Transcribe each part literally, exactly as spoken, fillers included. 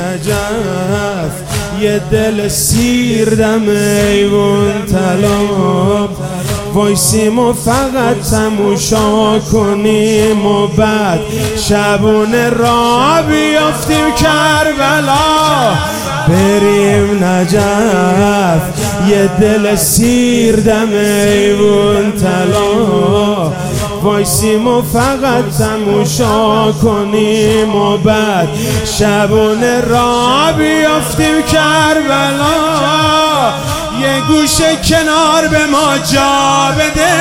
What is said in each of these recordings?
نجف یه دل سیر دم ایوون طلب وایسیم و فقط تماشا کنیم و بعد شبونه را بیافتیم کربلا بریم نجف یه دل سیر دم ایوون طلا وایسیم و فقط تماشا کنیم و بعد شبونه را بیافتیم کربلا یه گوشه کنار به ما جا بده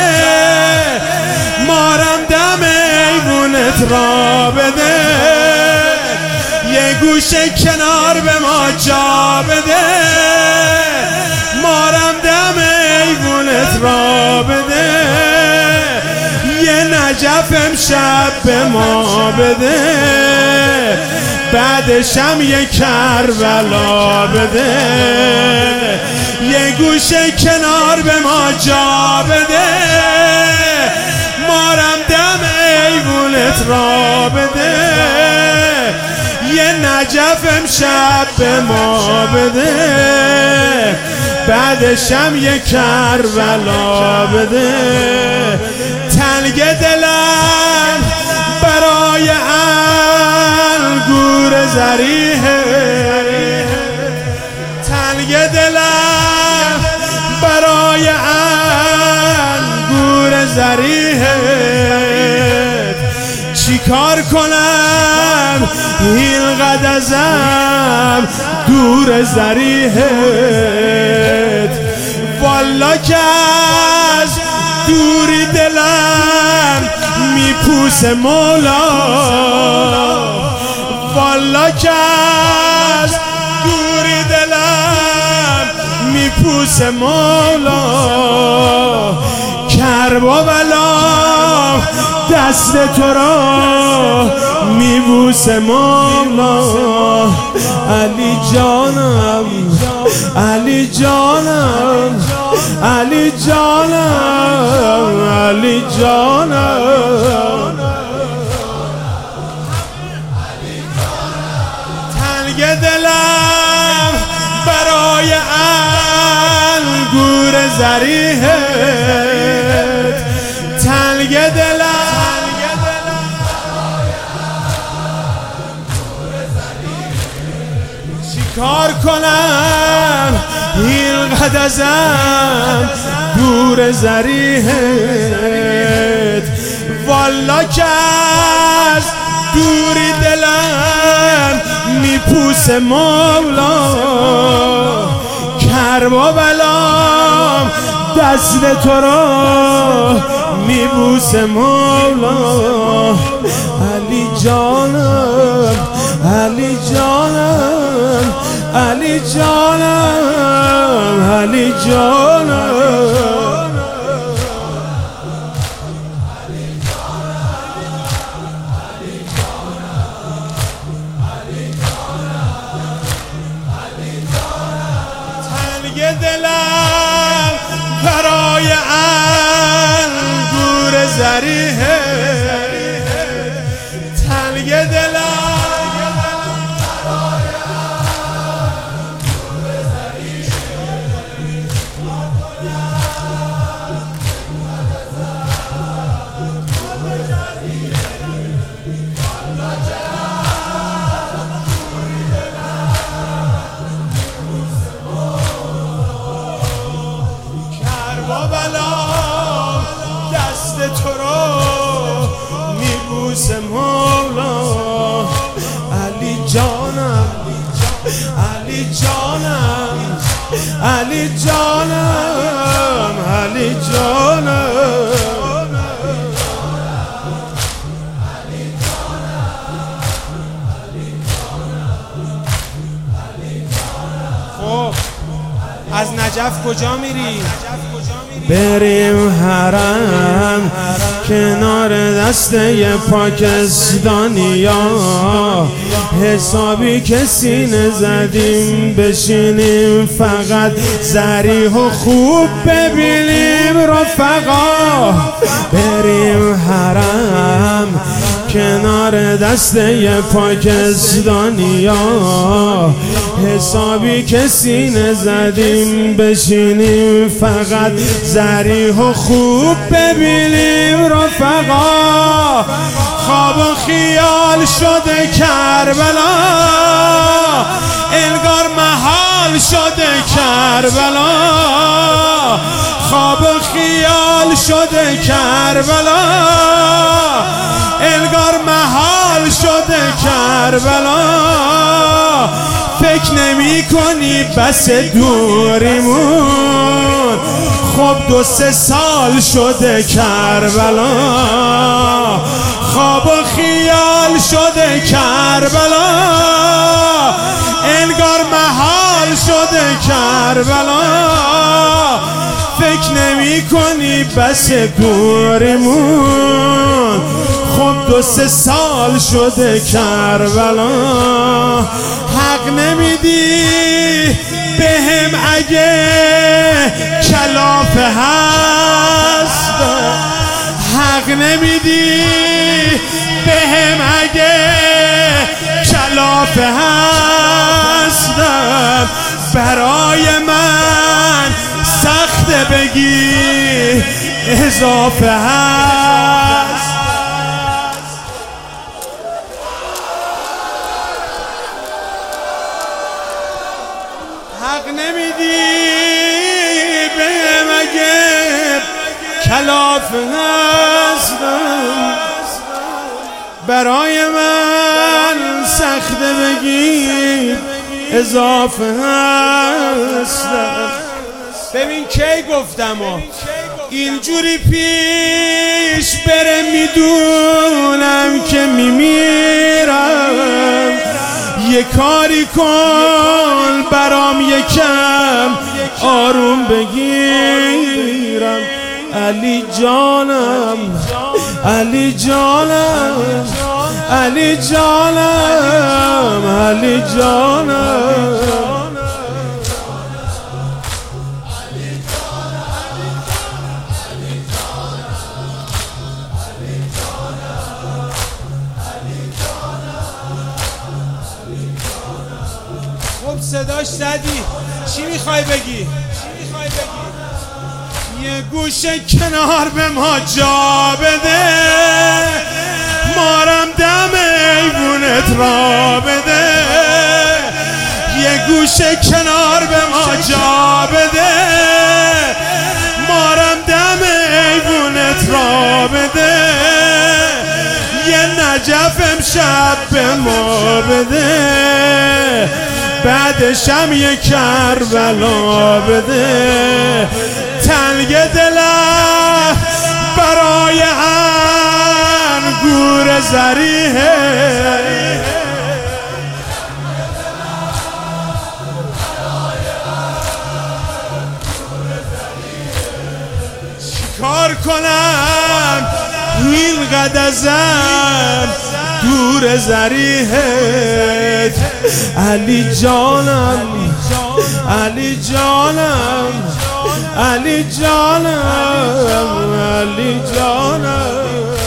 مارم دم ایوونت را بده یه گوشه کنار به ما جا بده مارم دم ایوونت را بده یه نجف امشب به ما بده بعدشم یه کربلا بده یه گوشه کنار به ما جا بده مارم دم ایوونت را بده یه نجف امشب به ما بده بعدشم یه کربلا بده تنگ دلم برای انگور زریحه تنگ دلم برای انگور زریحه چی کار کنم اینقدر ازم دور زریحت والا که از دوری دلم میپوسه مولا والا که از دوری دلم میپوسه مولا کرب و بلا دست تو را میبوسه مولا علی جانم علی جانم علی جانم علی جانم تنگ دلم برای انگور زریحت تنگ دلم کار کنم اینقدر ازم دور زریحت والا که از دوری دلم میپوسه مولا کرب و بلام دست تو را میبوسه مولا علی جانم علی جانم علی جانم علی جانم تنگ دلم برای انگور زریحه تنگ دلم دست تو رو میبوسه مولا علی جانم علی جانم علی جانم علی جانم خب از نجف کجا میری؟ بریم حرم کنار دسته پاکستانیا حسابی که سینه زدیم بشینیم فقط ضریح و خوب ببینیم رفقا بریم حرم کنار دسته پاکستانیا، حسابی که سینه زدیم بشینیم فقط ذریح و خوب ببینیم رفقا. خواب و خیال شده کربلا، انگار محال شده کربلا. خواب و خیال شده کربلا، انگار محال شده کربلا. فکر نمی کنی بس دوریمون، خب دو سه سال شده کربلا. خواب و خیال شده کربلا، انگار محال شده کربلا. فکر نمی کنی بس دوریمون، خب دو سه سال شده کربلا. حق نمیدی بهم اگه کلافه هست، حق نمیدی بهم اگه کلافه هستم. برای من سخته بگی اضافه هست. حق نمیدی بهم اگه کلافه هستم. برای من سخته بگی اضافه هستم. ببین کی گفتم و اینجوری پیش بره میدونم که میمیرم. یه کاری کن برام یکم آروم بگیرم. علی جانم علی جانم علی جانم علی جانم. خب صداش زدی، چی میخوای بگی؟ یه گوشه کنار به ما جا بده، مارم دم ایوونت را بده. یه گوشه کنار به ما جا بده، مارم دم ایوونت را بده. یه نجف امشب به ما بده، بعدشم یه کربلا بده. تنگ دلم برای انگور ذریحه، چیکار کنم اینقدر ازم دور ذریحت. علی جانم علی جانم علی جانم علی جانم.